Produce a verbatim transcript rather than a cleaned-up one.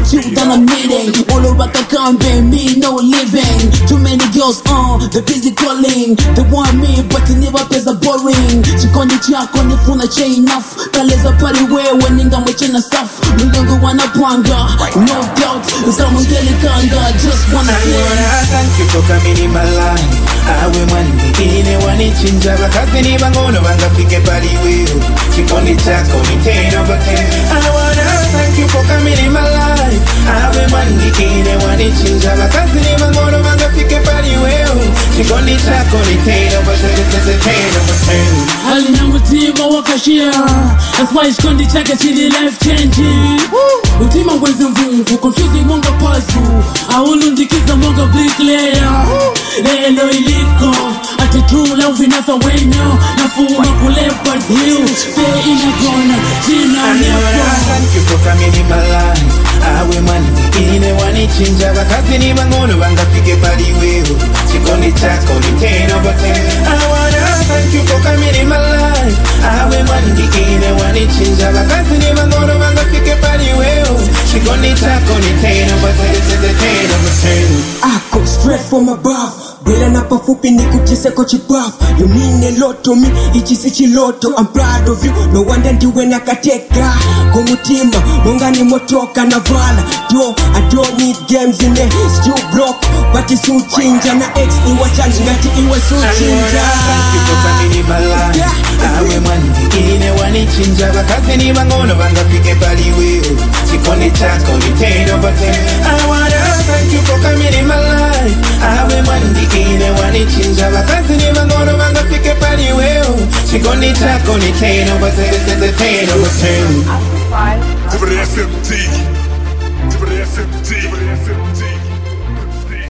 you that I'm needing. All over Kakambe, me no living. Too many girls on, uh, they busy calling. They want me, but they never pays a boring. Chikondi chako ni funa cha enough. Kaleza pari we weninga mwechena stuff. Mulungu wanapanga, no doubt. Usamungeli kanga, just wanna say I wanna thank you for coming in my life. Awe mwandikine wanichinja bakazi ni bangono bangafike pali wewe. Chikondi chako ni ten over ten. I wanna thank you for coming in my life. Awe mwandikine wanichinja bakazi ni bangono bangafike pali wewe. Chikondi chako ni ten over ten, ten over ten. Alina mutima wakashia. That's why chikondi chake chili life changing. Mutima ngwenze mvuvu, confusing monga puzzle. Aulundikiza monga bricklayer. Lelo iliko, ati true love inasa wenyo. Nafuma kulepa hill, stay in a corner. Jina niapa. Thank you for coming in my life. Awe mwandikine wanichinja bakazi ni bangono bangafike pali wewe. Chikondi chako ni ten over ten. I wanna thank you for coming in my life. Awe mwandikine wanichinja bakazi ni bangono bangafike pali wewe. Chikondi chako ni ten over ten, ten over ten. I go straight from above. Bila na pafupi ni kuchise ko chibaf. You mean a lot to me, ichisi chiloto. I'm proud of you, no wonder ndiwe nakateka. Kumutima, monga ni motoka na vala. Yo, I don't need games in the still block. But it's so change na ex iwa change ngati iwa so change. Thank you for coming in my life. Awe mwandikine wanichinja bakazi ni bangono bangafike pali wewe. Chikondi chako ni ten over ten. I wanna thank you for coming in my life. Awe mwandikine wanichinja bakazi ni bangono bangafike pali wewe. Chikondi chako ni ten over ten, ten over ten. F M T. F M T.